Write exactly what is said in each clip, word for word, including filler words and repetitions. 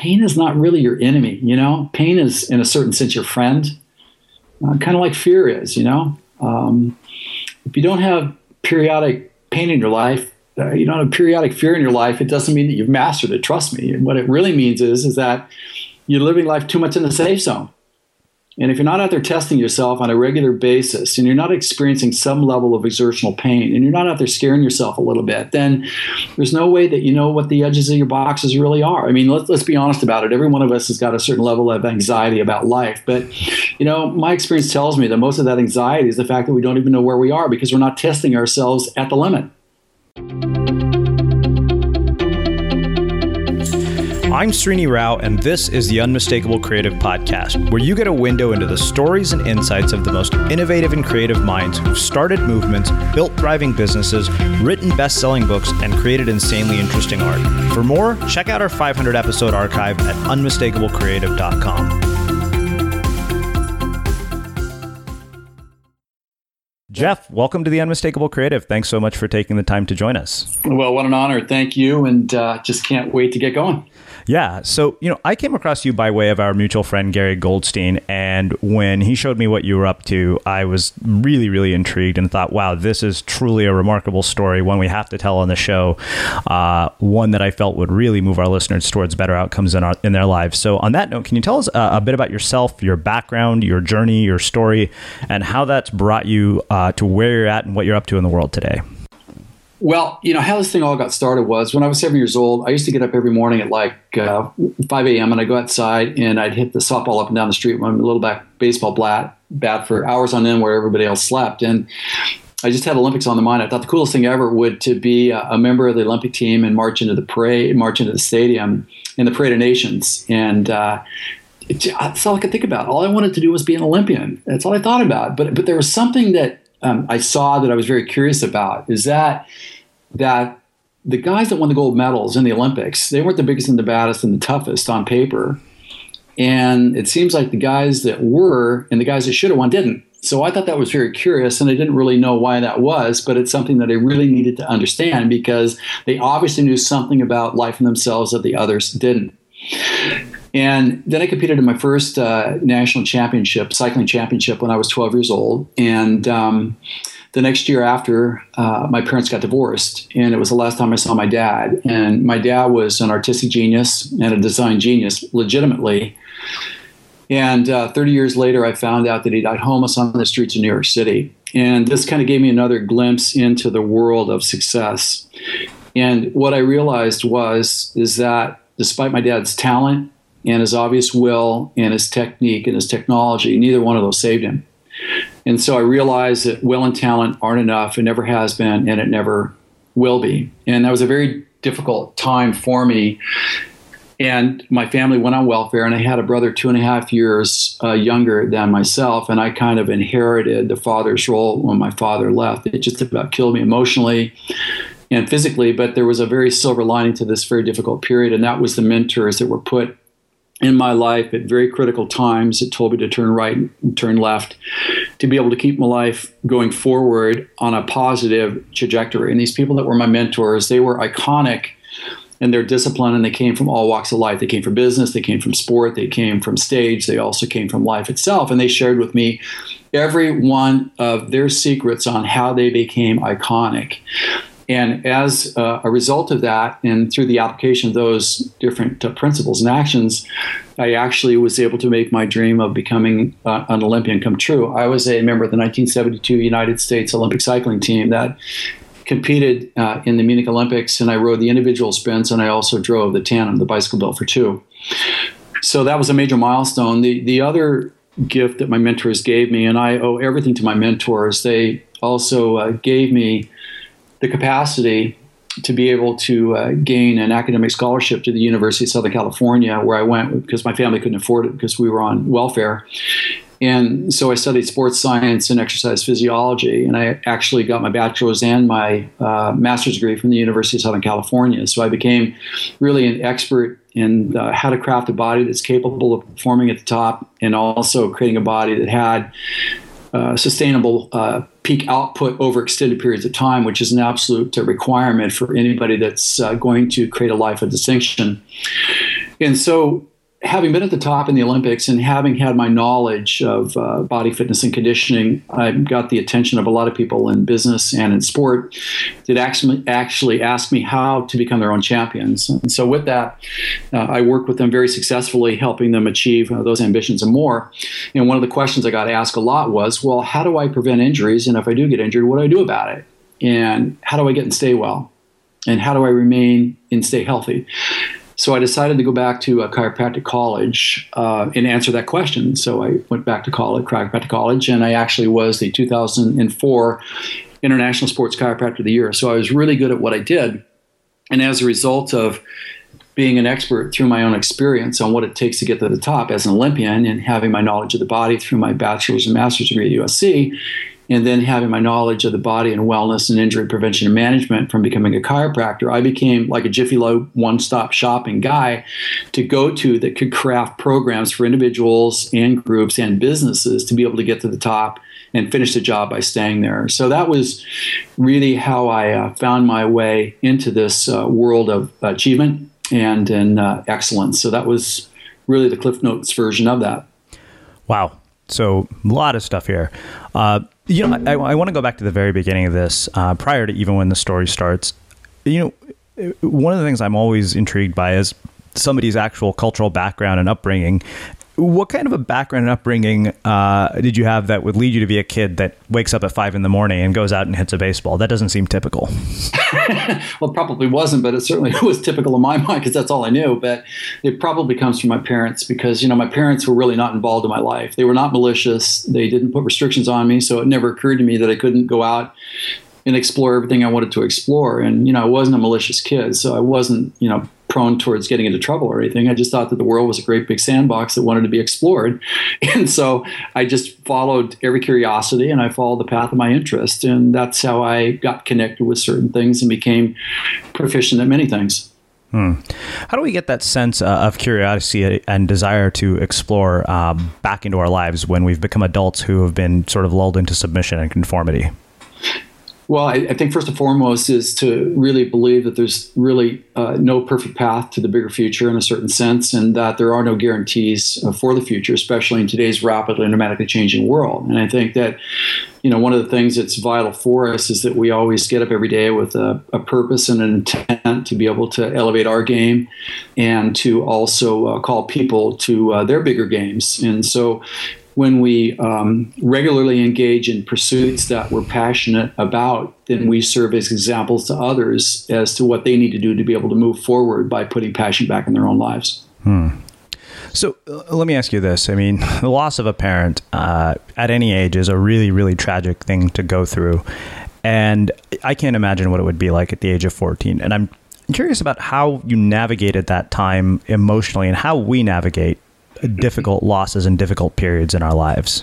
pain is not really your enemy, you know? Pain is, in a certain sense, your friend, uh, kind of like fear is, you know? Um, if you don't have periodic pain in your life, uh, you don't have periodic fear in your life, it doesn't mean that you've mastered it, trust me. And what it really means is, is that you're living life too much in the safe zone. And if you're not out there testing yourself on a regular basis, and you're not experiencing some level of exertional pain, and you're not out there scaring yourself a little bit, then there's no way that you know what the edges of your boxes really are. I mean, let's, let's be honest about it. Every one of us has got a certain level of anxiety about life. But, you know, my experience tells me that most of that anxiety is the fact that we don't even know where we are because we're not testing ourselves at the limit. I'm Srini Rao, and this is the Unmistakable Creative Podcast, where you get a window into the stories and insights of the most innovative and creative minds who've started movements, built thriving businesses, written best-selling books, and created insanely interesting art. For more, check out our five hundred episode archive at unmistakable creative dot com. Jeff, welcome to the Unmistakable Creative. Thanks so much for taking the time to join us. Well, what an honor. Thank you. And uh, just can't wait to get going. Yeah. So, you know, I came across you by way of our mutual friend, Gary Goldstein. And when he showed me what you were up to, I was really, really intrigued and thought, wow, this is truly a remarkable story, one we have to tell on the show, uh, one that I felt would really move our listeners towards better outcomes in, our, in their lives. So on that note, can you tell us uh, a bit about yourself, your background, your journey, your story, and how that's brought you uh, to where you're at and what you're up to in the world today? Well, you know, how this thing all got started was when I was seven years old, I used to get up every morning at like uh, five a.m. and I'd go outside and I'd hit the softball up and down the street with my little back baseball bat, bat for hours on end where everybody else slept. And I just had Olympics on the mind. I thought the coolest thing ever would to be a, a member of the Olympic team and march into the parade, march into the stadium in the Parade of Nations. And uh, it, that's all I could think about. All I wanted to do was be an Olympian. That's all I thought about. But but there was something that um, I saw that I was very curious about, is that that the guys that won the gold medals in the Olympics, they weren't the biggest and the baddest and the toughest on paper. And it seems like the guys that were and the guys that should have won didn't. So I thought that was very curious, and I didn't really know why that was, but it's something that I really needed to understand because they obviously knew something about life and themselves that the others didn't. And then I competed in my first uh, national championship, cycling championship, when I was twelve years old. And um, the next year after, uh, my parents got divorced, and it was the last time I saw my dad. And my dad was an artistic genius and a design genius, legitimately. And uh, thirty years later, I found out that he died homeless on the streets of New York City. And this kind of gave me another glimpse into the world of success. And what I realized was, is that despite my dad's talent and his obvious will and his technique and his technology, neither one of those saved him. And so I realized that will and talent aren't enough. It never has been, and it never will be. And that was a very difficult time for me. And my family went on welfare, and I had a brother two and a half years uh, younger than myself, and I kind of inherited the father's role when my father left. It just about killed me emotionally and physically, but there was a very silver lining to this very difficult period, and that was the mentors that were put in my life at very critical times. It told me to turn right and turn left, to be able to keep my life going forward on a positive trajectory. And these people that were my mentors, they were iconic in their discipline, and they came from all walks of life. They came from business, they came from sport, they came from stage, they also came from life itself. And they shared with me every one of their secrets on how they became iconic. And as uh, a result of that, and through the application of those different uh, principles and actions, I actually was able to make my dream of becoming uh, an Olympian come true. I was a member of the nineteen seventy-two United States Olympic cycling team that competed uh, in the Munich Olympics, and I rode the individual sprints, and I also drove the tandem, the bicycle built for two. So that was a major milestone. The, the other gift that my mentors gave me, and I owe everything to my mentors, they also uh, gave me the capacity to be able to uh, gain an academic scholarship to the University of Southern California, where I went because my family couldn't afford it because we were on welfare. And so I studied sports science and exercise physiology, and I actually got my bachelor's and my uh, master's degree from the University of Southern California. So I became really an expert in uh, how to craft a body that's capable of performing at the top, and also creating a body that had uh, sustainable uh, peak output over extended periods of time, which is an absolute uh, requirement for anybody that's uh, going to create a life of distinction. And so, having been at the top in the Olympics and having had my knowledge of uh, body fitness and conditioning, I got the attention of a lot of people in business and in sport that actually actually asked me how to become their own champions. And so with that, uh, I worked with them very successfully, helping them achieve uh, those ambitions and more. And one of the questions I got asked a lot was, well, how do I prevent injuries? And if I do get injured, what do I do about it? And how do I get and stay well? And how do I remain and stay healthy? So I decided to go back to a chiropractic college uh, and answer that question. So I went back to college, chiropractic college, and I actually was the two thousand four International Sports Chiropractor of the Year. So I was really good at what I did. And as a result of being an expert through my own experience on what it takes to get to the top as an Olympian and having my knowledge of the body through my bachelor's and master's degree at U S C, and then having my knowledge of the body and wellness and injury prevention and management from becoming a chiropractor, I became like a Jiffy Lube one-stop shopping guy to go to that could craft programs for individuals and groups and businesses to be able to get to the top and finish the job by staying there. So that was really how I uh, found my way into this uh, world of achievement and, and uh, excellence. So that was really the Cliff Notes version of that. Wow. So a lot of stuff here. Uh, you know, I, I want to go back to the very beginning of this, uh, prior to even when the story starts. You know, one of the things I'm always intrigued by is somebody's actual cultural background and upbringing. What kind of a background and upbringing uh, did you have that would lead you to be a kid that wakes up at five in the morning and goes out and hits a baseball? That doesn't seem typical. Well, it probably wasn't, but it certainly was typical in my mind because that's all I knew. But it probably comes from my parents because, you know, my parents were really not involved in my life. They were not malicious. They didn't put restrictions on me. So it never occurred to me that I couldn't go out and explore everything I wanted to explore. And, you know, I wasn't a malicious kid. So I wasn't, you know, prone towards getting into trouble or anything. I just thought that the world was a great big sandbox that wanted to be explored. And so I just followed every curiosity and I followed the path of my interest. And that's how I got connected with certain things and became proficient at many things. Hmm. How do we get that sense uh, of curiosity and desire to explore uh, back into our lives when we've become adults who have been sort of lulled into submission and conformity? Well, I, I think first and foremost is to really believe that there's really uh, no perfect path to the bigger future in a certain sense, and that there are no guarantees uh, for the future, especially in today's rapidly and dramatically changing world. And I think that, you know, one of the things that's vital for us is that we always get up every day with a, a purpose and an intent to be able to elevate our game and to also uh, call people to uh, their bigger games. And so when we um, regularly engage in pursuits that we're passionate about, then we serve as examples to others as to what they need to do to be able to move forward by putting passion back in their own lives. Hmm. So uh, let me ask you this. I mean, the loss of a parent uh, at any age is a really, really tragic thing to go through. And I can't imagine what it would be like at the age of fourteen. And I'm curious about how you navigated that time emotionally and how we navigate difficult losses and difficult periods in our lives.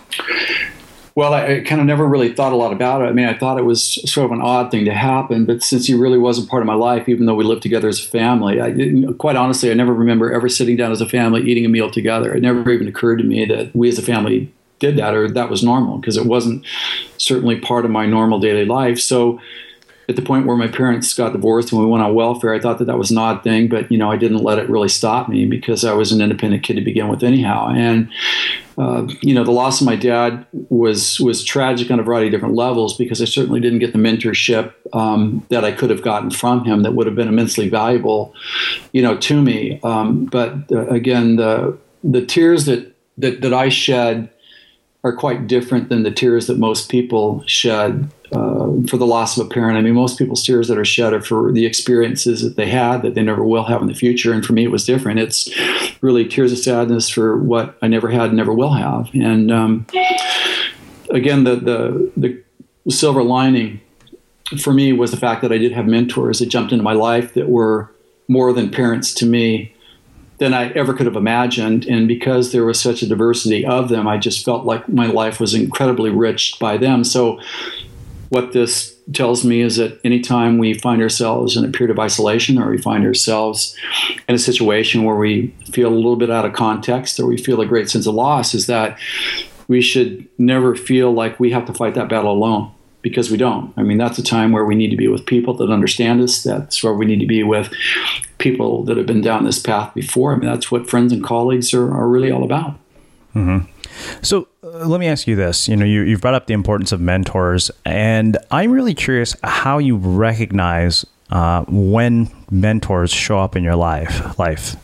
Well, I, I kind of never really thought a lot about it. I mean, I thought it was sort of an odd thing to happen, but since he really wasn't part of my life, even though we lived together as a family, I didn't, quite honestly, I never remember ever sitting down as a family eating a meal together. It never even occurred to me that we as a family did that or that was normal, because it wasn't certainly part of my normal daily life. So at the point where my parents got divorced and we went on welfare, I thought that that was an odd thing, but, you know, I didn't let it really stop me because I was an independent kid to begin with anyhow. And, uh, you know, the loss of my dad was was tragic on a variety of different levels because I certainly didn't get the mentorship um, that I could have gotten from him that would have been immensely valuable, you know, to me. Um, but uh, again, the the tears that, that, that I shed are quite different than the tears that most people shed uh, for the loss of a parent. I mean, most people's tears that are shed are for the experiences that they had that they never will have in the future. And for me, it was different. It's really tears of sadness for what I never had and never will have. And um, again, the, the the silver lining for me was the fact that I did have mentors that jumped into my life that were more than parents to me than I ever could have imagined. And because there was such a diversity of them, I just felt like my life was incredibly rich by them. So what this tells me is that anytime we find ourselves in a period of isolation, or we find ourselves in a situation where we feel a little bit out of context, or we feel a great sense of loss, is that we should never feel like we have to fight that battle alone, because we don't. I mean, that's a time where we need to be with people that understand us. That's where we need to be with people that have been down this path before. I mean, that's what friends and colleagues are, are really all about. Mm-hmm. So uh, let me ask you this. You know, you, you've brought up the importance of mentors, and I'm really curious how you recognize uh, when mentors show up in your life. life.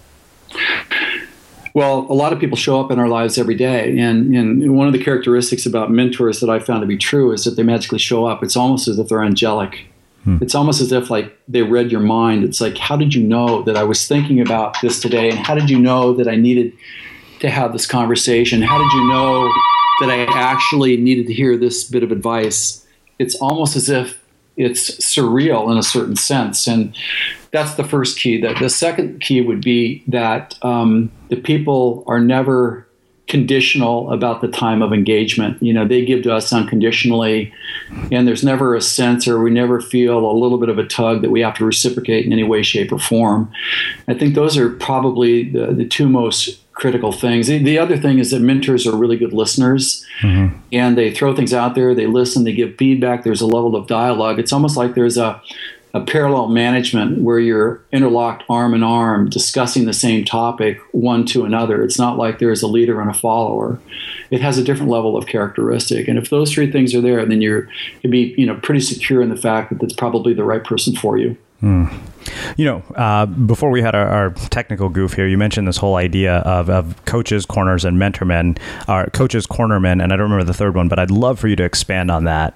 Well, a lot of people show up in our lives every day. And, and one of the characteristics about mentors that I found to be true is that they magically show up. It's almost as if they're angelic. Hmm. It's almost as if like they read your mind. It's like, how did you know that I was thinking about this today? And how did you know that I needed to have this conversation? How did you know that I actually needed to hear this bit of advice? It's almost as if it's surreal in a certain sense. And that's the first key. That the second key would be that um, the people are never conditional about the time of engagement. You know, they give to us unconditionally, and there's never a sense, or we never feel a little bit of a tug that we have to reciprocate in any way, shape, or form. I think those are probably the, the two most critical things. The, the other thing is that mentors are really good listeners, mm-hmm. and they throw things out there, they listen, they give feedback, there's a level of dialogue. It's almost like there's a a parallel management where you're interlocked arm in arm discussing the same topic one to another. It's not like there's a leader and a follower. It has a different level of characteristic. And if those three things are there, then you're you'd be you know pretty secure in the fact that that's probably the right person for you. Mm. You know, uh, before we had our, our technical goof here, you mentioned this whole idea of, of coaches, corners, and mentormen, or coaches, cornermen, and I don't remember the third one, but I'd love for you to expand on that.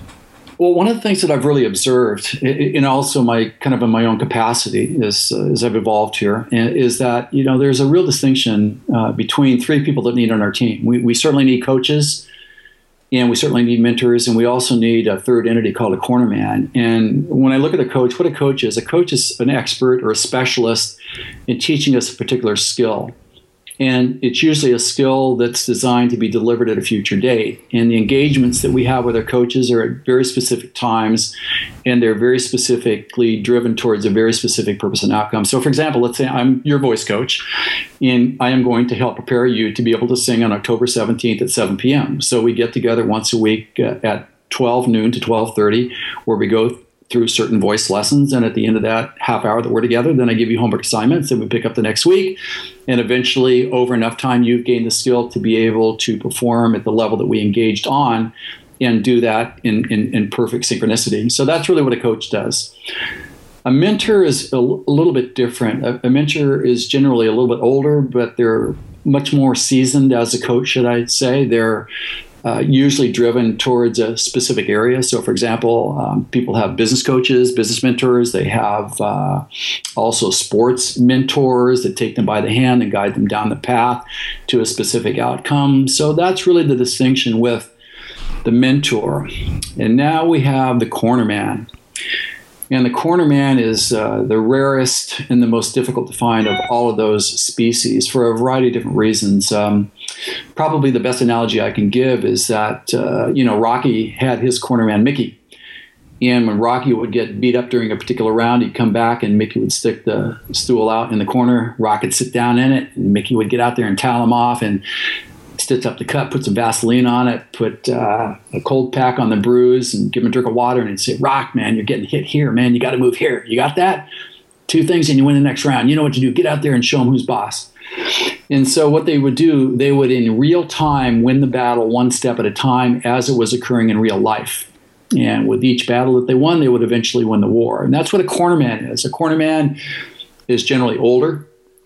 Well, one of the things that I've really observed, and also my kind of in my own capacity, as uh, as I've evolved here, is that you know there's a real distinction uh, between three people that need on our team. We we certainly need coaches, and we certainly need mentors, and we also need a third entity called a cornerman. And when I look at a coach, what a coach is, a coach is an expert or a specialist in teaching us a particular skill. And it's usually a skill that's designed to be delivered at a future date. And the engagements that we have with our coaches are at very specific times, and they're very specifically driven towards a very specific purpose and outcome. So, for example, let's say I'm your voice coach, and I am going to help prepare you to be able to sing on October seventeenth at seven p.m. So we get together once a week at twelve noon to twelve thirty, where we go through certain voice lessons. And at the end of that half hour that we're together, then I give you homework assignments and we pick up the next week. And eventually, over enough time, you've gained the skill to be able to perform at the level that we engaged on and do that in, in, in perfect synchronicity. So that's really what a coach does. A mentor is a, l- a little bit different. A, a mentor is generally a little bit older, but they're much more seasoned as a coach, should I say. They're Uh, usually driven towards a specific area. So, for example, um, people have business coaches, business mentors. They have uh, also sports mentors that take them by the hand and guide them down the path to a specific outcome. So that's really the distinction with the mentor. And now we have the cornerman. And the cornerman is uh, the rarest and the most difficult to find of all of those species for a variety of different reasons. Um, probably the best analogy I can give is that, uh, you know, Rocky had his cornerman, Mickey. And when Rocky would get beat up during a particular round, he'd come back and Mickey would stick the stool out in the corner. Rocky would sit down in it, and Mickey would get out there and towel him off and stitch up the cut, put some Vaseline on it, put uh, a cold pack on the bruise, and give him a drink of water, and he'd say, "Rock, man, you're getting hit here, man. You got to move here. You got that? Two things, and you win the next round. You know what to do. Get out there and show him who's boss." And so what they would do, they would in real time win the battle one step at a time as it was occurring in real life. And with each battle that they won, they would eventually win the war. And that's what a cornerman is. A cornerman is generally older.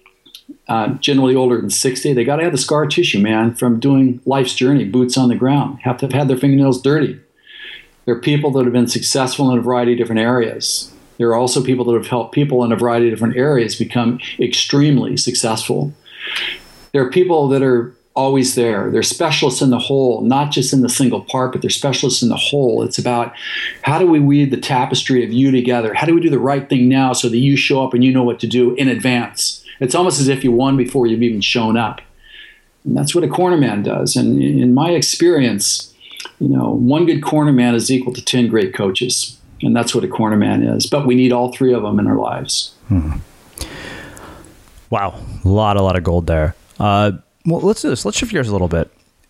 Uh, generally older than sixty. They got to have the scar tissue, man, from doing life's journey, boots on the ground, have to have had their fingernails dirty. There are people that have been successful in a variety of different areas. There are also people that have helped people in a variety of different areas become extremely successful. There are people that are always there. They're specialists in the whole, not just in the single part, but they're specialists in the whole. It's about how do we weave the tapestry of you together? How do we do the right thing now so that you show up and you know what to do in advance? It's almost as if you won before you've even shown up. And that's what a cornerman does. And in my experience, you know, one good cornerman is equal to ten great coaches. And that's what a cornerman is. But we need all three of them in our lives. Hmm. Wow. A lot, a lot of gold there. Uh, well, let's do this. Let's shift gears a little bit.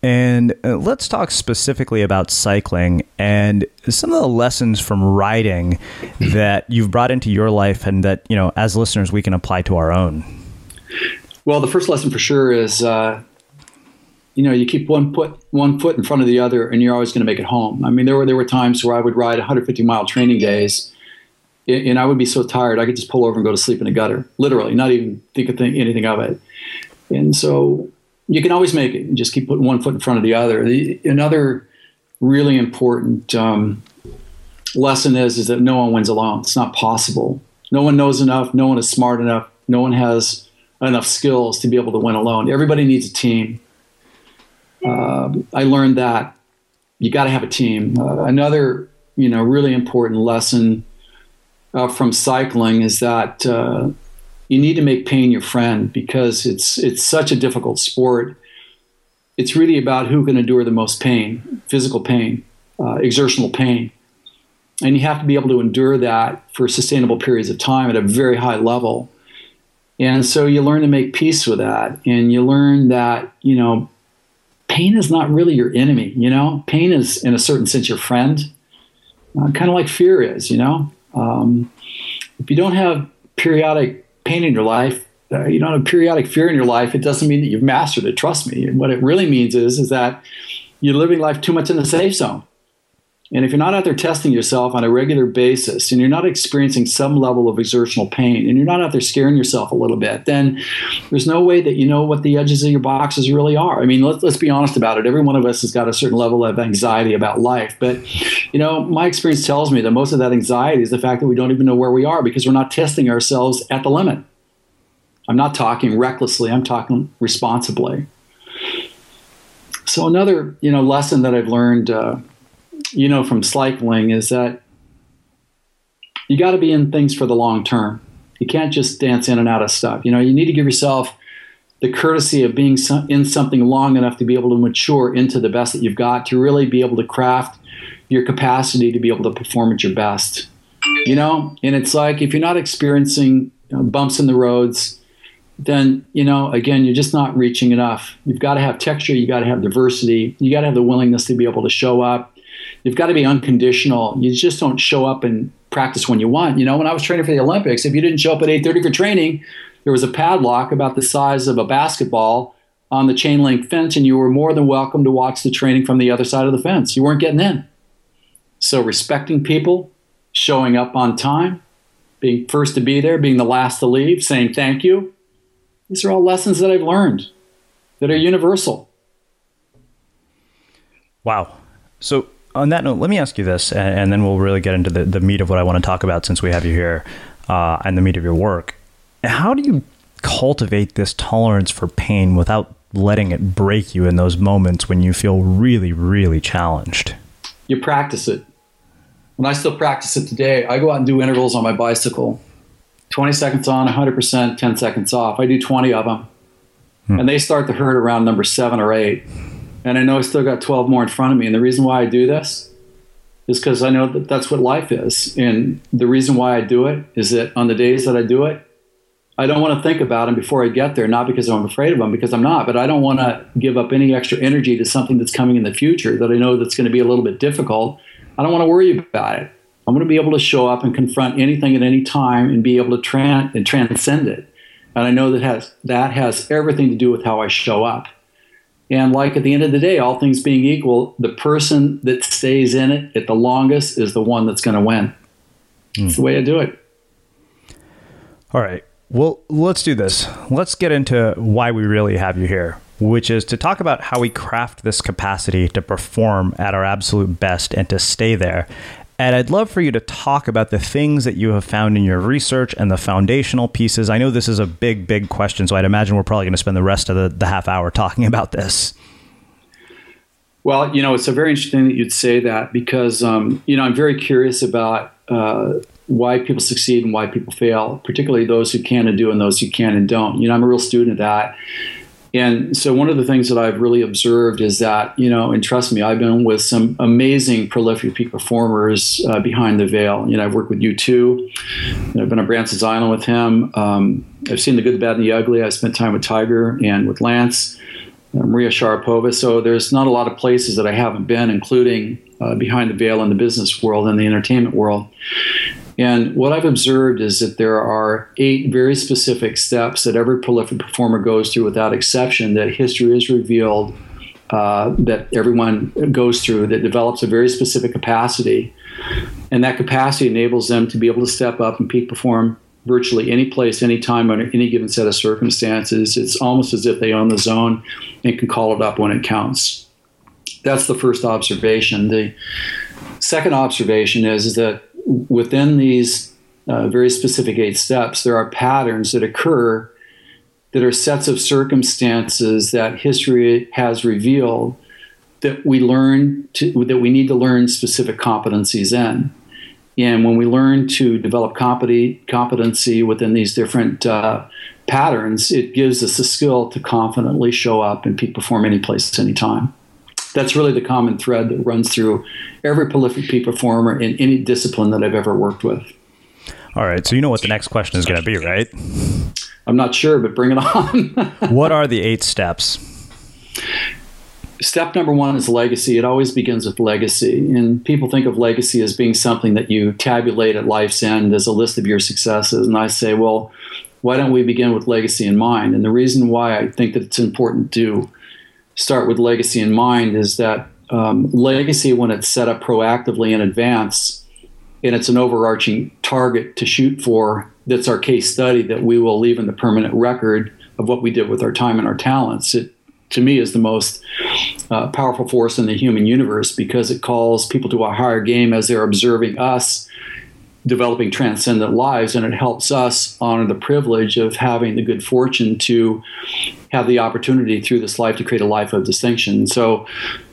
And uh, let's talk specifically about cycling and some of the lessons from riding that you've brought into your life and that, you know, as listeners, we can apply to our own. Well, the first lesson for sure is, uh, you know, you keep one foot one foot in front of the other, and you're always going to make it home. I mean, there were there were times where I would ride one hundred fifty mile training days, and I would be so tired I could just pull over and go to sleep in a gutter, literally, not even think of th- anything of it. And so you can always make it. You just keep putting one foot in front of the other. The, another really important um, lesson is is that no one wins alone. It's not possible. No one knows enough. No one is smart enough. No one has enough skills to be able to win alone. Everybody needs a team. Uh, I learned that you got to have a team. Uh, another, you know, really important lesson uh, from cycling is that uh, you need to make pain your friend, because it's it's such a difficult sport. It's really about who can endure the most pain, physical pain, uh, exertional pain. And you have to be able to endure that for sustainable periods of time at a very high level. And so you learn to make peace with that. And you learn that, you know, pain is not really your enemy, you know? Pain is, in a certain sense, your friend, uh, kind of like fear is, you know? Um, if you don't have periodic pain in your life, uh, you don't have periodic fear in your life, it doesn't mean that you've mastered it, trust me. And what it really means is, is that you're living life too much in the safe zone. And if you're not out there testing yourself on a regular basis, and you're not experiencing some level of exertional pain, and you're not out there scaring yourself a little bit, then there's no way that you know what the edges of your boxes really are. I mean, let's, let's be honest about it. Every one of us has got a certain level of anxiety about life. But, you know, my experience tells me that most of that anxiety is the fact that we don't even know where we are because we're not testing ourselves at the limit. I'm not talking recklessly. I'm talking responsibly. So another, you know, lesson that I've learned, uh, you know, from cycling is that you got to be in things for the long term. You can't just dance in and out of stuff. You know, you need to give yourself the courtesy of being in something long enough to be able to mature into the best that you've got, to really be able to craft your capacity to be able to perform at your best. You know, and it's like if you're not experiencing, you know, bumps in the roads, then, you know, again, you're just not reaching enough. You've got to have texture. You got to have diversity. You got to have the willingness to be able to show up. You've got to be unconditional. You just don't show up and practice when you want. You know, when I was training for the Olympics, if you didn't show up at eight thirty for training, there was a padlock about the size of a basketball on the chain link fence, and you were more than welcome to watch the training from the other side of the fence. You weren't getting in. So respecting people, showing up on time, being first to be there, being the last to leave, saying thank you. These are all lessons that I've learned that are universal. Wow. So on that note, let me ask you this, and, and then we'll really get into the, the meat of what I want to talk about since we have you here, uh, and the meat of your work. How do you cultivate this tolerance for pain without letting it break you in those moments when you feel really, really challenged? You practice it. And I still practice it today. I go out and do intervals on my bicycle. twenty seconds on, one hundred percent, ten seconds off. I do twenty of them. Hmm. And they start to hurt around number seven or eight. And I know I still got twelve more in front of me. And the reason why I do this is because I know that that's what life is. And the reason why I do it is that on the days that I do it, I don't want to think about them before I get there, not because I'm afraid of them, because I'm not, but I don't want to give up any extra energy to something that's coming in the future that I know that's going to be a little bit difficult. I don't want to worry about it. I'm going to be able to show up and confront anything at any time and be able to tran- and transcend it. And I know that has that has everything to do with how I show up. And like at the end of the day, all things being equal, the person that stays in it at the longest is the one that's going to win. Mm. That's the way I do it. All right. Well, let's do this. Let's get into why we really have you here, which is to talk about how we craft this capacity to perform at our absolute best and to stay there. And I'd love for you to talk about the things that you have found in your research and the foundational pieces. I know this is a big, big question, so I'd imagine we're probably going to spend the rest of the, the half hour talking about this. Well, you know, it's a very interesting that you'd say that because, um, you know, I'm very curious about uh, why people succeed and why people fail, particularly those who can and do and those who can and don't. You know, I'm a real student of that. And so one of the things that I've really observed is that, you know, and trust me, I've been with some amazing prolific peak performers uh, behind the veil. You know, I've worked with U two. I've been on Branson's Island with him. Um, I've seen the good, the bad, and the ugly. I spent time with Tiger and with Lance. uh, Maria Sharapova. So there's not a lot of places that I haven't been, including uh, behind the veil in the business world and the entertainment world. And what I've observed is that there are eight very specific steps that every prolific performer goes through without exception that history has revealed uh, that everyone goes through, that develops a very specific capacity. And that capacity enables them to be able to step up and peak perform virtually any place, any time, under any given set of circumstances. It's almost as if they own the zone and can call it up when it counts. That's the first observation. The second observation is, is that within these uh, very specific eight steps, there are patterns that occur that are sets of circumstances that history has revealed that we learn to, that we need to learn specific competencies in. And when we learn to develop compet- competency within these different uh, patterns, it gives us the skill to confidently show up and peak perform any place, any time. That's really the common thread that runs through every prolific peak performer in any discipline that I've ever worked with. All right, so you know what the next question is going to be, right? I'm not sure, but bring it on. What are the eight steps? Step number one is legacy. It always begins with legacy. And people think of legacy as being something that you tabulate at life's end as a list of your successes. And I say, well, why don't we begin with legacy in mind? And the reason why I think that it's important to start with legacy in mind is that um, legacy, when it's set up proactively in advance, and it's an overarching target to shoot for, that's our case study that we will leave in the permanent record of what we did with our time and our talents. It, to me, is the most uh, powerful force in the human universe because it calls people to a higher game as they're observing us developing transcendent lives, and it helps us honor the privilege of having the good fortune to have the opportunity through this life to create a life of distinction. So,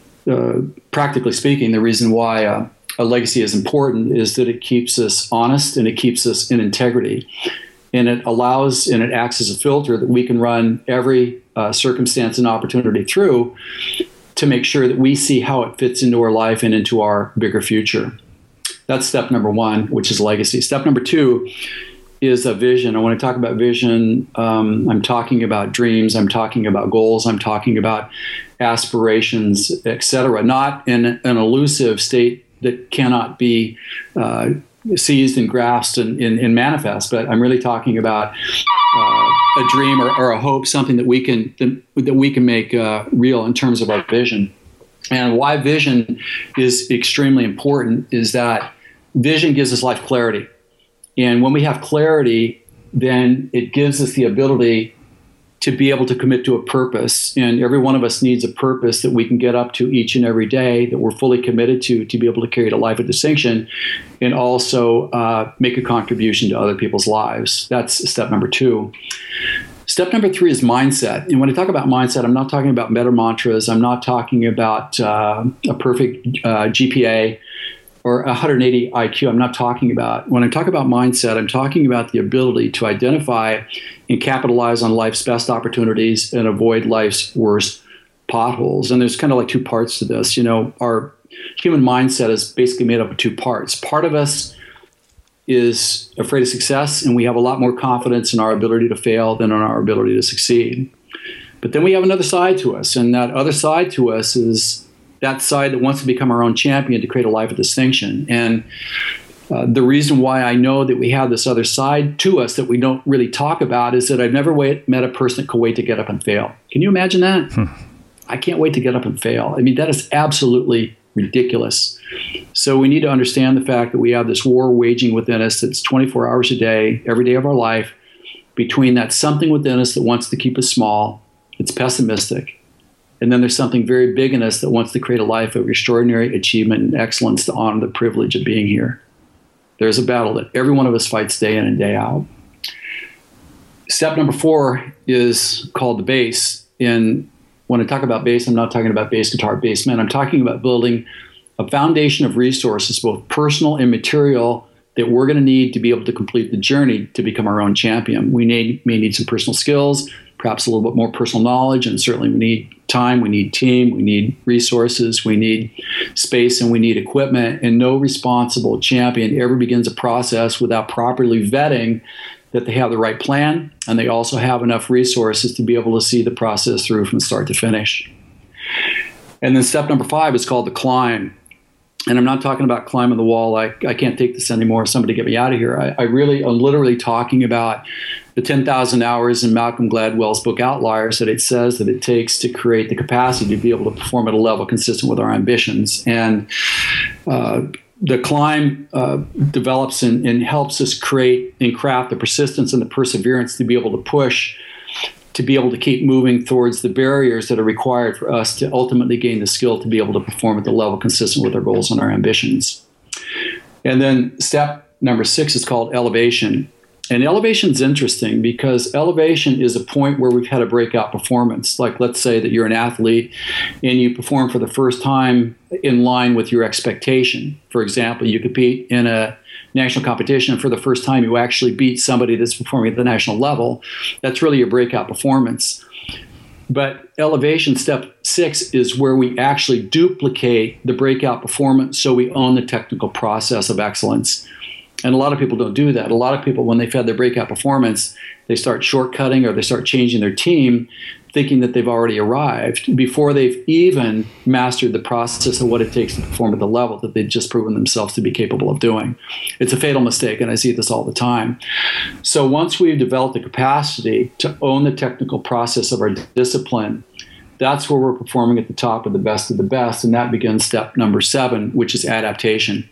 uh, practically speaking, the reason why uh, a legacy is important is that it keeps us honest and it keeps us in integrity. And it allows and it acts as a filter that we can run every uh, circumstance and opportunity through to make sure that we see how it fits into our life and into our bigger future. That's step number one, which is legacy. Step number two is a vision. And when I talk about vision, um, I'm talking about dreams, I'm talking about goals, I'm talking about aspirations, et cetera. Not in an elusive state that cannot be uh, seized and grasped and, and, and manifest, but I'm really talking about uh, a dream or, or a hope, something that we can that we can make uh, real in terms of our vision. And why vision is extremely important is that vision gives us life clarity. And when we have clarity, then it gives us the ability to be able to commit to a purpose. And every one of us needs a purpose that we can get up to each and every day, that we're fully committed to, to be able to create a life of distinction and also uh, make a contribution to other people's lives. That's step number two. Step number three is mindset. And when I talk about mindset, I'm not talking about meta mantras. I'm not talking about uh, a perfect uh, G P A or one hundred eighty I Q. I'm not talking about, when I talk about mindset, I'm talking about the ability to identify and capitalize on life's best opportunities and avoid life's worst potholes. And there's kind of like two parts to this. You know, our human mindset is basically made up of two parts. Part of us is afraid of success, and we have a lot more confidence in our ability to fail than in our ability to succeed. But then we have another side to us, and that other side to us is that side that wants to become our own champion to create a life of distinction. And uh, the reason why I know that we have this other side to us that we don't really talk about is that I've never wait, met a person that could wait to get up and fail. Can you imagine that? Hmm. I can't wait to get up and fail. I mean, that is absolutely ridiculous. So we need to understand the fact that we have this war waging within us that's twenty-four hours a day, every day of our life, between that something within us that wants to keep us small, it's pessimistic, and then there's something very big in us that wants to create a life of extraordinary achievement and excellence to honor the privilege of being here. There's a battle that every one of us fights day in and day out. Step number four is called the bass. And when I talk about bass, I'm not talking about bass guitar, bass man. I'm talking about building a foundation of resources, both personal and material, that we're going to need to be able to complete the journey to become our own champion. We need, may need some personal skills, perhaps a little bit more personal knowledge, and certainly we need time, we need team, we need resources, we need space, and we need equipment. And no responsible champion ever begins a process without properly vetting that they have the right plan, and they also have enough resources to be able to see the process through from start to finish. And then step number five is called the climb. And I'm not talking about climbing the wall. I, I can't take this anymore. Somebody get me out of here. I, I really am literally talking about the ten thousand hours in Malcolm Gladwell's book Outliers that it says that it takes to create the capacity to be able to perform at a level consistent with our ambitions. And uh, the climb uh, develops and, and helps us create and craft the persistence and the perseverance to be able to push, to be able to keep moving towards the barriers that are required for us to ultimately gain the skill to be able to perform at the level consistent with our goals and our ambitions. And then step number six is called elevation. And elevation is interesting because elevation is a point where we've had a breakout performance. Like, let's say that you're an athlete and you perform for the first time in line with your expectation. For example, you compete in a national competition, and for the first time you actually beat somebody that's performing at the national level. That's really your breakout performance. But elevation, step six, is where we actually duplicate the breakout performance so we own the technical process of excellence. And a lot of people don't do that. A lot of people, when they've had their breakout performance, they start shortcutting or they start changing their team, thinking that they've already arrived before they've even mastered the process of what it takes to perform at the level that they've just proven themselves to be capable of doing. It's a fatal mistake, and I see this all the time. So once we've developed the capacity to own the technical process of our discipline, that's where we're performing at the top of the best of the best, and that begins step number seven, which is adaptation.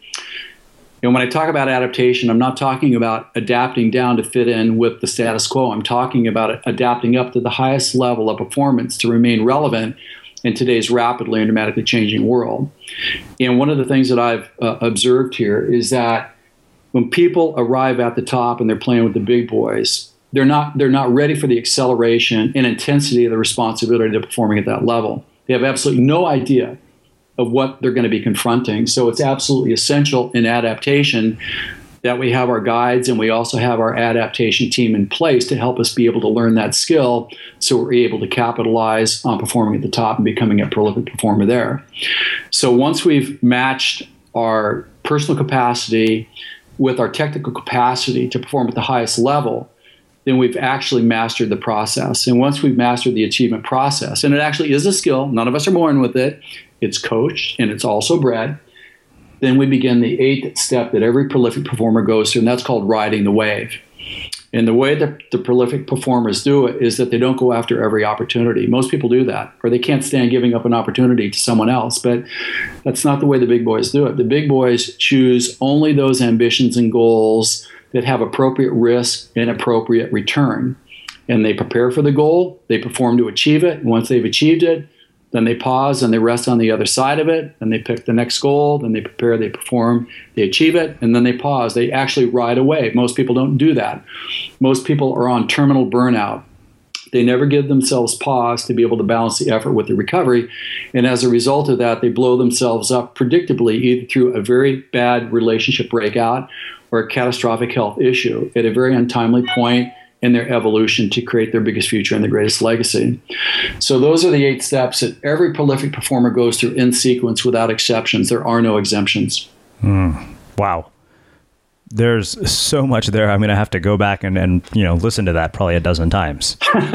And when I talk about adaptation, I'm not talking about adapting down to fit in with the status quo. I'm talking about adapting up to the highest level of performance to remain relevant in today's rapidly and dramatically changing world. And one of the things that I've uh, observed here is that when people arrive at the top and they're playing with the big boys, they're not, they're not ready for the acceleration and intensity of the responsibility of performing at that level. They have absolutely no idea of what they're going to be confronting. So it's absolutely essential in adaptation that we have our guides and we also have our adaptation team in place to help us be able to learn that skill so we're able to capitalize on performing at the top and becoming a prolific performer there. So once we've matched our personal capacity with our technical capacity to perform at the highest level, then we've actually mastered the process. And once we've mastered the achievement process, and it actually is a skill, none of us are born with it, it's coached and it's also bred, then we begin the eighth step that every prolific performer goes through, and that's called riding the wave. And the way that the prolific performers do it is that they don't go after every opportunity. Most people do that, or they can't stand giving up an opportunity to someone else, but that's not the way the big boys do it. The big boys choose only those ambitions and goals that have appropriate risk and appropriate return. And they prepare for the goal, they perform to achieve it, and once they've achieved it, then they pause and they rest on the other side of it, and they pick the next goal, then they prepare, they perform, they achieve it, and then they pause. They actually ride away. Most people don't do that. Most people are on terminal burnout. They never give themselves pause to be able to balance the effort with the recovery, and as a result of that, they blow themselves up predictably either through a very bad relationship breakout or a catastrophic health issue at a very untimely point in their evolution to create their biggest future and their greatest legacy. So those are the eight steps that every prolific performer goes through in sequence without exceptions. There are no exemptions. Mm, wow. There's so much there. I'm going to have to go back and, and you know listen to that probably a dozen times.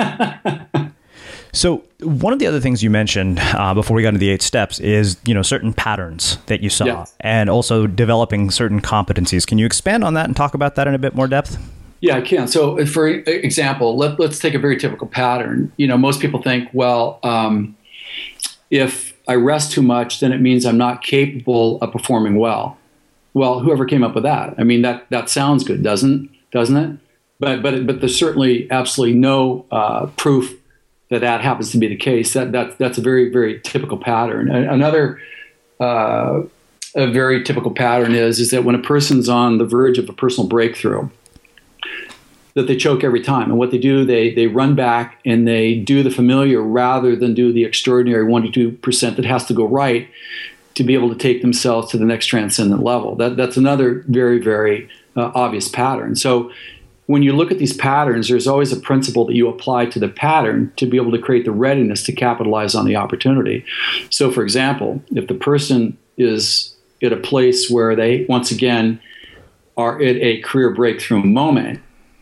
So one of the other things you mentioned uh, before we got into the eight steps is, you know, certain patterns that you saw, yes, and also developing certain competencies. Can you expand on that and talk about that in a bit more depth? Yeah, I can. So for example, let, let's take a very typical pattern. You know, most people think, well, um, if I rest too much, then it means I'm not capable of performing well. Well, whoever came up with that? I mean, that that sounds good, doesn't doesn't it? But but but there's certainly absolutely no uh, proof that that happens to be the case. That that that's a very very typical pattern. Another uh, a very typical pattern is is that when a person's on the verge of a personal breakthrough, that they choke every time. And what they do, they they run back and they do the familiar rather than do the extraordinary one to two percent that has to go right to be able to take themselves to the next transcendent level. That that's another very very uh, obvious pattern. So when you look at these patterns, there's always a principle that you apply to the pattern to be able to create the readiness to capitalize on the opportunity. So for example, if the person is at a place where they once again are at a career breakthrough moment,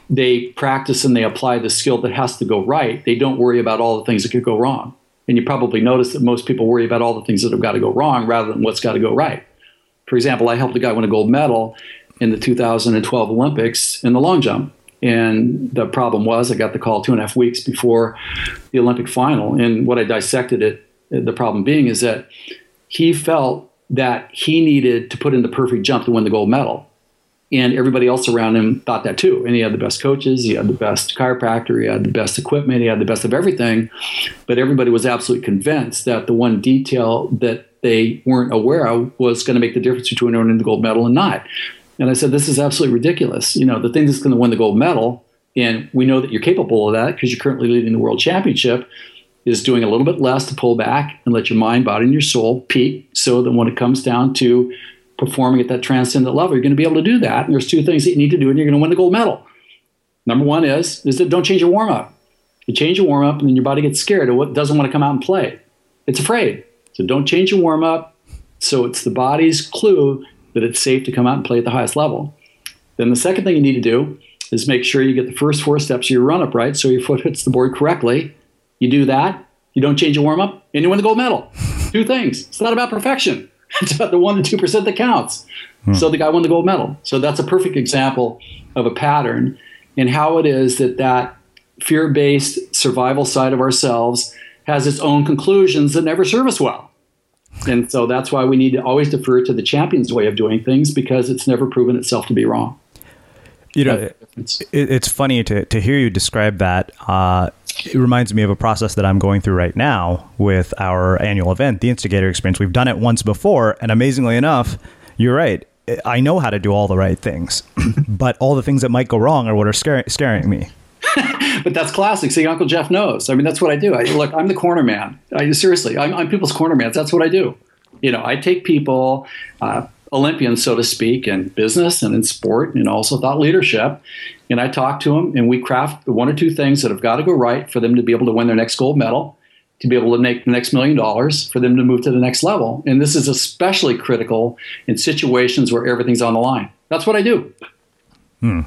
they practice and they apply the skill that has to go right, they don't worry about all the things that could go wrong. And you probably notice that most people worry about all the things that have got to go wrong rather than what's got to go right. For example, I helped a guy win a gold medal in the two thousand twelve Olympics in the long jump. And the problem was I got the call two and a half weeks before the Olympic final. And what I dissected it, the problem being is that he felt that he needed to put in the perfect jump to win the gold medal. And everybody else around him thought that too. And he had the best coaches, he had the best chiropractor, he had the best equipment, he had the best of everything. But everybody was absolutely convinced that the one detail that they weren't aware of was going to make the difference between earning the gold medal and not. And I said, this is absolutely ridiculous. You know, the thing that's going to win the gold medal, and we know that you're capable of that because you're currently leading the world championship, is doing a little bit less to pull back and let your mind, body, and your soul peak so that when it comes down to performing at that transcendent level, you're going to be able to do that. And there's two things that you need to do, and you're going to win the gold medal. Number one is, is that don't change your warm-up. You change your warm-up, and then your body gets scared of what doesn't want to come out and play. It's afraid. So don't change your warm-up. So it's the body's clue that it's safe to come out and play at the highest level. Then the second thing you need to do is make sure you get the first four steps of your run-up right so your foot hits the board correctly. You do that, you don't change your warm-up, and you win the gold medal. Two things. It's not about perfection. It's about the one to two percent that counts. Hmm. So the guy won the gold medal. So that's a perfect example of a pattern and how it is that that fear-based survival side of ourselves has its own conclusions that never serve us well. And so that's why we need to always defer to the champion's way of doing things because it's never proven itself to be wrong. You know, it, it's funny to, to hear you describe that. Uh, it reminds me of a process that I'm going through right now with our annual event, the Instigator Experience. We've done it once before, and amazingly enough, you're right. I know how to do all the right things, but all the things that might go wrong are what are scaring, scaring me. But that's classic. See, Uncle Jeff knows. I mean, that's what I do. I, look, I'm the corner man. I, seriously, I'm, I'm people's corner man. That's what I do. You know, I take people, uh, Olympians, so to speak, in business and in sport and also thought leadership, and I talk to them and we craft the one or two things that have got to go right for them to be able to win their next gold medal, to be able to make the next million dollars, for them to move to the next level. And this is especially critical in situations where everything's on the line. That's what I do. Hmm.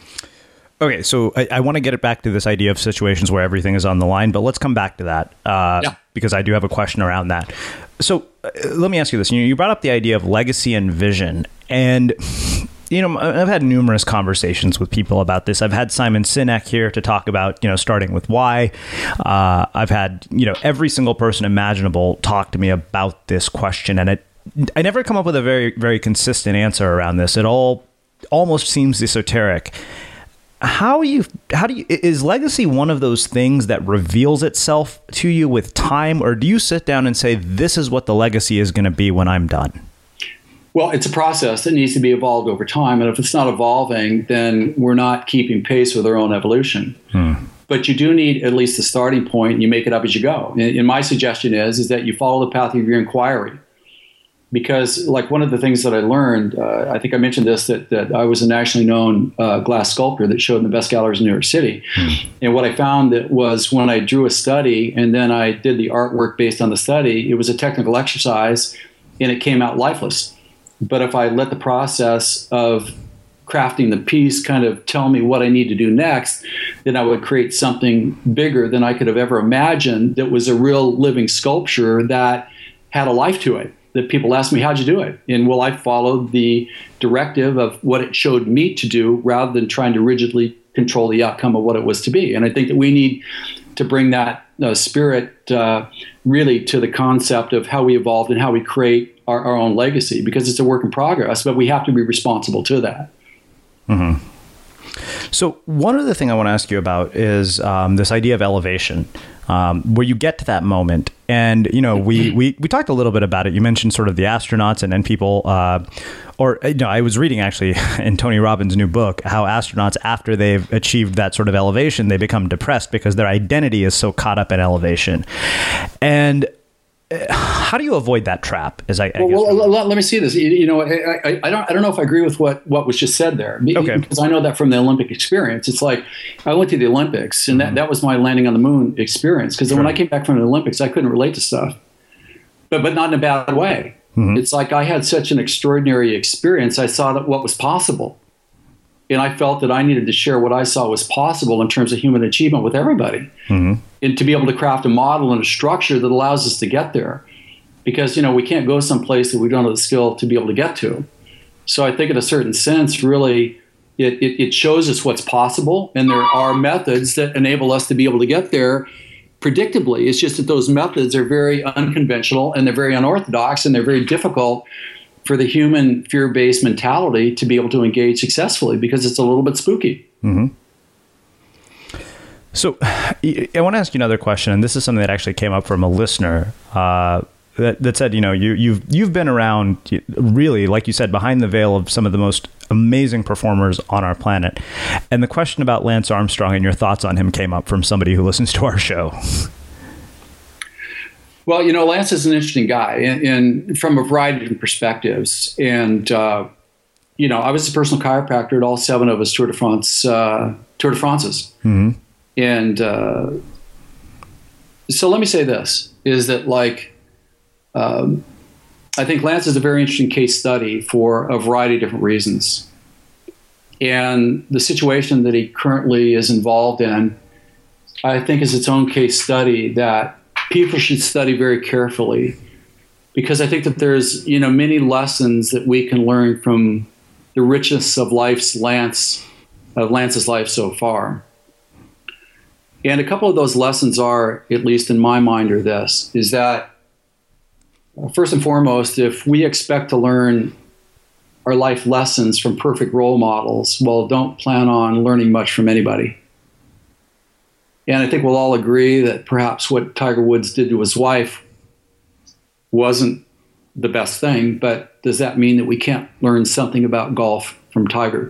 Okay, so I, I want to get it back to this idea of situations where everything is on the line, but let's come back to that uh, yeah. because I do have a question around that. So uh, let me ask you this. You know, you brought up the idea of legacy and vision, and you know, I've had numerous conversations with people about this. I've had Simon Sinek here to talk about, you know, starting with why. Uh, I've had, you know, every single person imaginable talk to me about this question, and it, I never come up with a very, very consistent answer around this. It all almost seems esoteric. How you how do you is legacy one of those things that reveals itself to you with time, or do you sit down and say, this is what the legacy is going to be when I'm done? Well, it's a process that needs to be evolved over time. And if it's not evolving, then we're not keeping pace with our own evolution. Hmm. But you do need at least a starting point, and you make it up as you go. And, and my suggestion is, is that you follow the path of your inquiry. Because like one of the things that I learned, uh, I think I mentioned this, that, that I was a nationally known uh, glass sculptor that showed in the best galleries in New York City. Hmm. And what I found that was when I drew a study and then I did the artwork based on the study, it was a technical exercise and it came out lifeless. But if I let the process of crafting the piece kind of tell me what I need to do next, then I would create something bigger than I could have ever imagined that was a real living sculpture that had a life to it. That people ask me, how'd you do it? And well, I followed the directive of what it showed me to do rather than trying to rigidly control the outcome of what it was to be. And I think that we need to bring that uh, spirit uh, really to the concept of how we evolved and how we create our, our own legacy, because it's a work in progress, but we have to be responsible to that. Mm-hmm. So one other thing I want to ask you about is um, this idea of elevation, um, where you get to that moment. And, you know, we, we, we talked a little bit about it. You mentioned sort of the astronauts and then people, uh, or, you know, I was reading actually in Tony Robbins' new book, how astronauts, after they've achieved that sort of elevation, they become depressed because their identity is so caught up in elevation. And how do you avoid that trap? As I, I well, guess well let, let me see this. You, you know, I, I, I don't I don't know if I agree with what, what was just said there. Okay. Because I know that from the Olympic experience. It's like I went to the Olympics, and that, that was my landing on the moon experience. Because sure. when I came back from the Olympics, I couldn't relate to stuff, but but not in a bad way. Mm-hmm. It's like I had such an extraordinary experience. I saw that what was possible. And I felt that I needed to share what I saw was possible in terms of human achievement with everybody. Mm-hmm. And to be able to craft a model and a structure that allows us to get there. Because, you know, we can't go someplace that we don't have the skill to be able to get to. So I think in a certain sense, really, it, it, it shows us what's possible. And there are methods that enable us to be able to get there predictably. It's just that those methods are very unconventional and they're very unorthodox and they're very difficult for the human fear-based mentality to be able to engage successfully because it's a little bit spooky. Mm-hmm. So I want to ask you another question, and this is something that actually came up from a listener uh, that, that said, you know, you, you've you've been around, really, like you said, behind the veil of some of the most amazing performers on our planet. And the question about Lance Armstrong and your thoughts on him came up from somebody who listens to our show. Well, you know, Lance is an interesting guy, and, and from a variety of different perspectives. And uh, you know, I was a personal chiropractor at all seven of his Tour de France uh, Tour de France's. Mm-hmm. And uh, so, let me say this: is that like, um, I think Lance is a very interesting case study for a variety of different reasons. And the situation that he currently is involved in, I think, is its own case study that people should study very carefully, because I think that there's, you know, many lessons that we can learn from the richness of life's Lance, of Lance's life so far. And a couple of those lessons are, at least in my mind, are this, is that first and foremost, if we expect to learn our life lessons from perfect role models, well, don't plan on learning much from anybody. And I think we'll all agree that perhaps what Tiger Woods did to his wife wasn't the best thing, but does that mean that we can't learn something about golf from Tiger?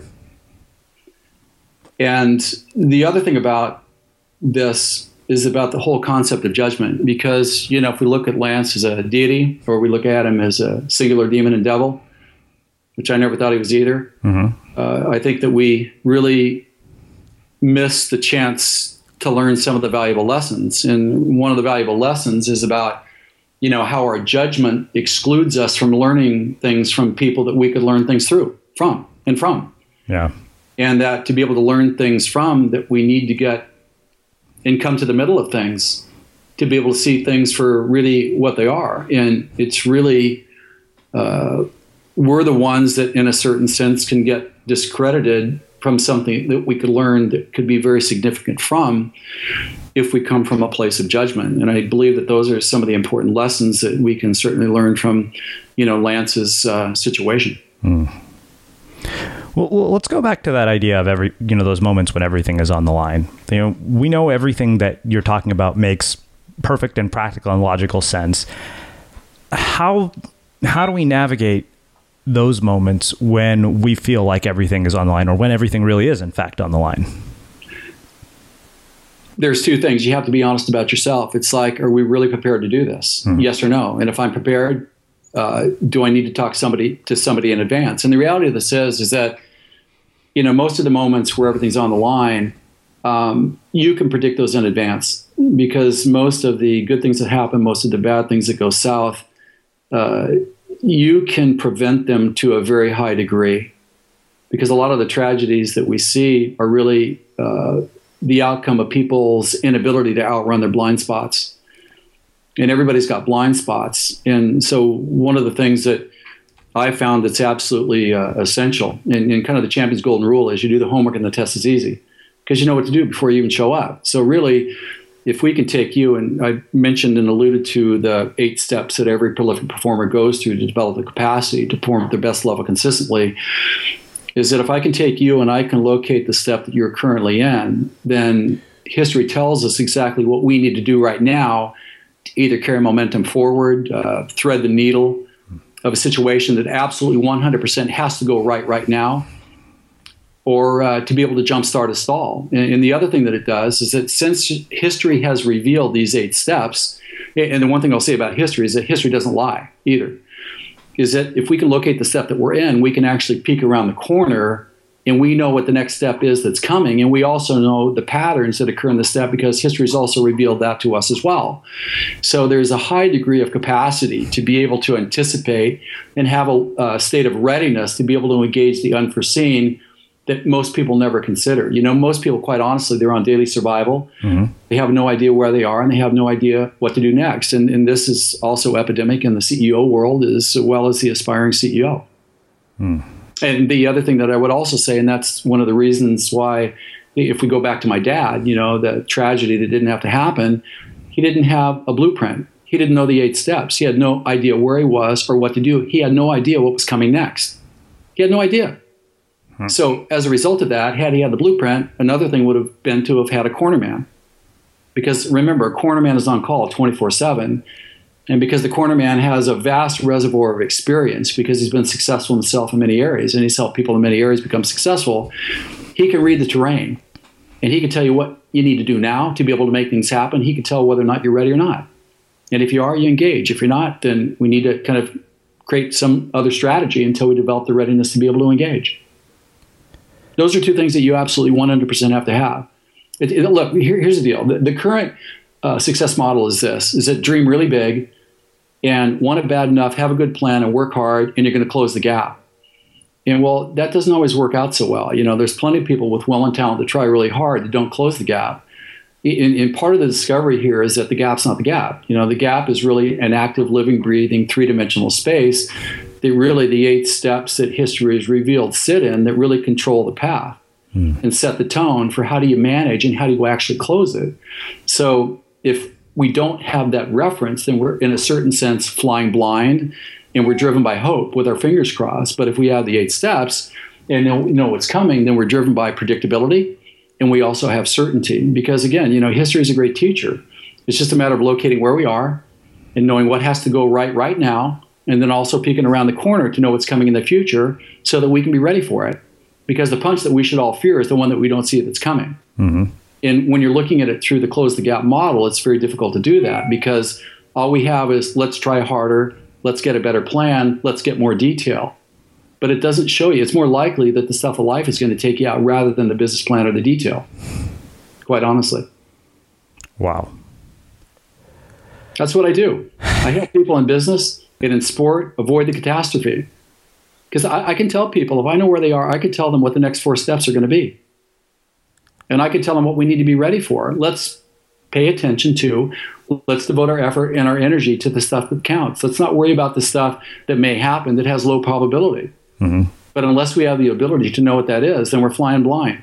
And the other thing about this is about the whole concept of judgment, because, you know, if we look at Lance as a deity, or we look at him as a singular demon and devil, which I never thought he was either, mm-hmm. uh, I think that we really miss the chance to learn some of the valuable lessons. And one of the valuable lessons is about, you know, how our judgment excludes us from learning things from people that we could learn things through, from, and from. Yeah. And that to be able to learn things from, that we need to get and come to the middle of things to be able to see things for really what they are. And it's really, uh, we're the ones that in a certain sense can get discredited from something that we could learn that could be very significant from, if we come from a place of judgment. And I believe that those are some of the important lessons that we can certainly learn from, you know, Lance's uh, situation. Mm. Well, well, let's go back to that idea of every, you know, those moments when everything is on the line. You know, we know everything that you're talking about makes perfect and practical and logical sense. How, how do we navigate those moments when we feel like everything is on the line, or when everything really is in fact on the line? There's two things. You have to be honest about yourself. It's like, are we really prepared to do this? Mm-hmm. Yes or no? And if I'm prepared, uh, do I need to talk somebody to somebody in advance? And the reality of this is, is that, you know, most of the moments where everything's on the line, um, you can predict those in advance, because most of the good things that happen, most of the bad things that go south, uh, you can prevent them to a very high degree, because a lot of the tragedies that we see are really uh, the outcome of people's inability to outrun their blind spots. And everybody's got blind spots. And so one of the things that I found that's absolutely uh, essential, and, and kind of the champion's golden rule, is you do the homework and the test is easy, because you know what to do before you even show up. So really, if we can take you, and I mentioned and alluded to the eight steps that every prolific performer goes through to develop the capacity to perform at their best level consistently, is that if I can take you and I can locate the step that you're currently in, then history tells us exactly what we need to do right now to either carry momentum forward, uh, thread the needle of a situation that absolutely one hundred percent has to go right right now, or uh, to be able to jumpstart a stall. And, and the other thing that it does is that since history has revealed these eight steps, and the one thing I'll say about history is that history doesn't lie either, is that if we can locate the step that we're in, we can actually peek around the corner and we know what the next step is that's coming. And we also know the patterns that occur in the step, because history has also revealed that to us as well. So there's a high degree of capacity to be able to anticipate and have a, a state of readiness to be able to engage the unforeseen that most people never consider. You know, most people, quite honestly, they're on daily survival. Mm-hmm. They have no idea where they are, and they have no idea what to do next. And, and this is also epidemic in the C E O world as well as the aspiring C E O. Mm. And the other thing that I would also say, and that's one of the reasons why, if we go back to my dad, you know, the tragedy that didn't have to happen, he didn't have a blueprint. He didn't know the eight steps. He had no idea where he was or what to do. He had no idea what was coming next. He had no idea. Hmm. So as a result of that, had he had the blueprint, another thing would have been to have had a cornerman. Because remember, a cornerman is on call twenty-four seven. And because the cornerman has a vast reservoir of experience, because he's been successful himself in many areas, and he's helped people in many areas become successful, he can read the terrain. And he can tell you what you need to do now to be able to make things happen. He can tell whether or not you're ready or not. And if you are, you engage. If you're not, then we need to kind of create some other strategy until we develop the readiness to be able to engage. Those are two things that you absolutely one hundred percent have to have. It, it, look, here, here's the deal. The, the current uh, success model is this, is that dream really big and want it bad enough, have a good plan and work hard, and you're going to close the gap. And well, that doesn't always work out so well. You know, there's plenty of people with will and talent that try really hard that don't close the gap. And, and part of the discovery here is that the gap's not the gap. You know, the gap is really an active, living, breathing, three-dimensional space that really the eight steps that history has revealed sit in that really control the path hmm. and set the tone for how do you manage and how do you actually close it. So if we don't have that reference, then we're in a certain sense flying blind, and we're driven by hope with our fingers crossed. But if we have the eight steps and know, know what's coming, then we're driven by predictability, and we also have certainty. Because again, you know, history is a great teacher. It's just a matter of locating where we are and knowing what has to go right right now, and then also peeking around the corner to know what's coming in the future so that we can be ready for it. Because the punch that we should all fear is the one that we don't see that's coming. Mm-hmm. And when you're looking at it through the close the gap model, it's very difficult to do that because all we have is let's try harder, let's get a better plan, let's get more detail. But it doesn't show you. It's more likely that the stuff of life is going to take you out rather than the business plan or the detail, quite honestly. Wow. That's what I do. I help people in business and in sport avoid the catastrophe. Because I, I can tell people, if I know where they are, I can tell them what the next four steps are going to be. And I can tell them what we need to be ready for. Let's pay attention to, let's devote our effort and our energy to the stuff that counts. Let's not worry about the stuff that may happen that has low probability. Mm-hmm. But unless we have the ability to know what that is, then we're flying blind.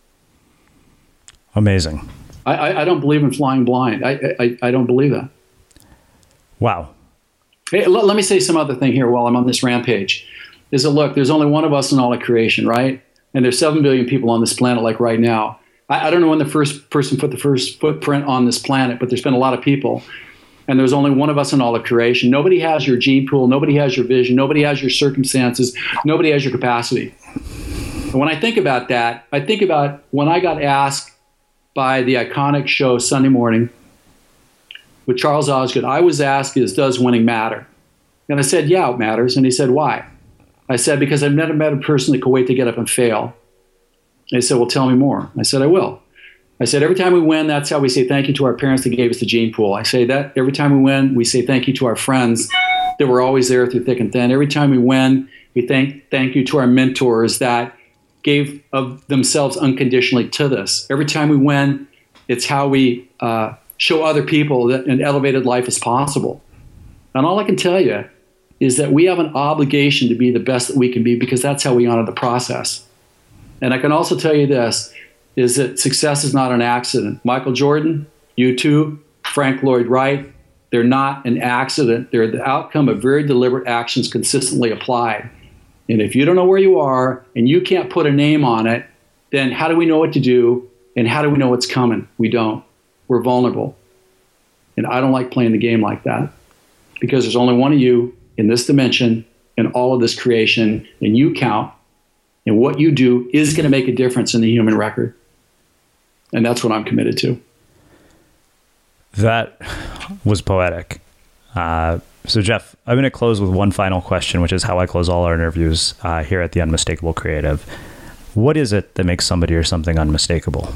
Amazing. I, I, I don't believe in flying blind. I, I, I don't believe that. Wow. Hey, let, let me say some other thing here while I'm on this rampage. Is that, look, there's only one of us in all of creation, right? And there's seven billion people on this planet like right now. I don't know when the first person put the first footprint on this planet, but there's been a lot of people. And there's only one of us in all of creation. Nobody has your gene pool. Nobody has your vision. Nobody has your circumstances. Nobody has your capacity. And when I think about that, I think about when I got asked by the iconic show Sunday Morning with Charles Osgood, I was asked, is, does winning matter? And I said, yeah, it matters. And he said, why? I said, because I've never met a person that could wait to get up and fail. They said, well, tell me more. I said, I will. I said, every time we win, that's how we say thank you to our parents that gave us the gene pool. I say that every time we win, we say thank you to our friends that were always there through thick and thin. Every time we win, we thank thank you to our mentors that gave of themselves unconditionally to this. Every time we win, it's how we uh, show other people that an elevated life is possible. And all I can tell you is that we have an obligation to be the best that we can be because that's how we honor the process. And I can also tell you this, is that success is not an accident. Michael Jordan, U two, Frank Lloyd Wright, they're not an accident. They're the outcome of very deliberate actions consistently applied. And if you don't know where you are and you can't put a name on it, then how do we know what to do? And how do we know what's coming? We don't. We're vulnerable. And I don't like playing the game like that because there's only one of you in this dimension in all of this creation, and you count. And what you do is going to make a difference in the human record. And that's what I'm committed to. That was poetic. Uh, so, Jeff, I'm going to close with one final question, which is how I close all our interviews uh, here at The Unmistakable Creative. What is it that makes somebody or something unmistakable?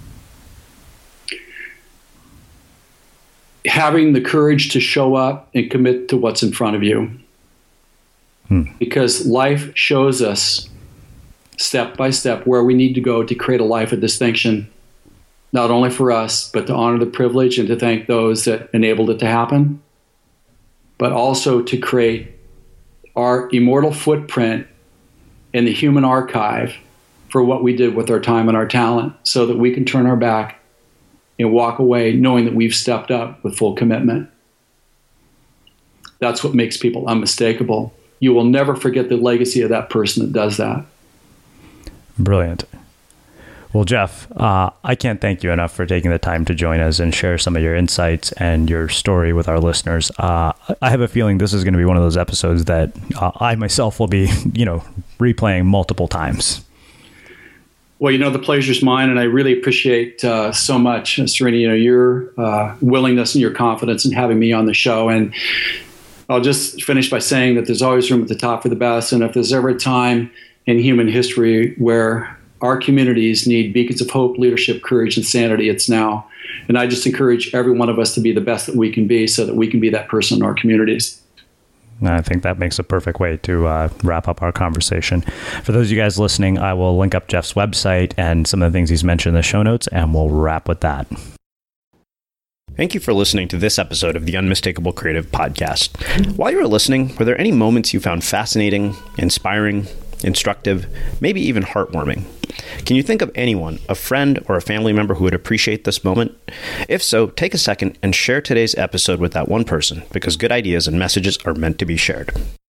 Having the courage to show up and commit to what's in front of you. Hmm. Because life shows us step by step where we need to go to create a life of distinction, not only for us, but to honor the privilege and to thank those that enabled it to happen, but also to create our immortal footprint in the human archive for what we did with our time and our talent, so that we can turn our back and walk away knowing that we've stepped up with full commitment. That's what makes people unmistakable. You will never forget the legacy of that person that does that. Brilliant. Well, Jeff, uh, I can't thank you enough for taking the time to join us and share some of your insights and your story with our listeners. Uh, I have a feeling this is going to be one of those episodes that uh, I myself will be, you know, replaying multiple times. Well, you know, the pleasure's mine, and I really appreciate uh, so much, Srini, you know, your uh, willingness and your confidence in having me on the show. And I'll just finish by saying that there's always room at the top for the best. And if there's ever a time in human history where our communities need beacons of hope, leadership, courage, and sanity, it's now. And I just encourage every one of us to be the best that we can be so that we can be that person in our communities. I think that makes a perfect way to uh, wrap up our conversation. For those of you guys listening, I will link up Jeff's website and some of the things he's mentioned in the show notes, and we'll wrap with that. Thank you for listening to this episode of the Unmistakable Creative Podcast. While you were listening, were there any moments you found fascinating, inspiring, instructive, maybe even heartwarming? Can you think of anyone, a friend or a family member who would appreciate this moment? If so, take a second and share today's episode with that one person, because good ideas and messages are meant to be shared.